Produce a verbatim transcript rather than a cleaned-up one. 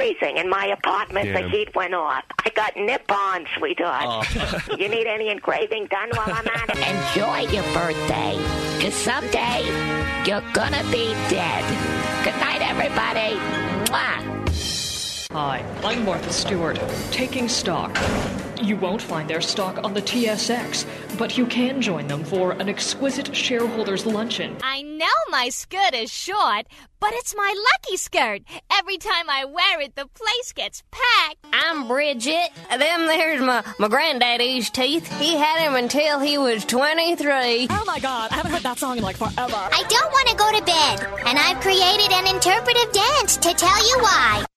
freezing. In my apartment, Yeah. the heat went off. I got nip-on, sweetheart. Oh. You need any engraving done while I'm at it? Enjoy your birthday, because someday you're gonna be dead. Good night, everybody. Mwah. Hi, I'm Martha Stewart. Taking stock. You won't find their stock on the T S X, but you can join them for an exquisite shareholders luncheon. I know my skirt is short, but it's my lucky skirt. Every time I wear it, the place gets packed. I'm Bridget. Them there's my, my granddaddy's teeth. He had them until he was twenty-three. Oh my God, I haven't heard that song in like forever. I don't want to go to bed, and I've created an interpretive dance to tell you why.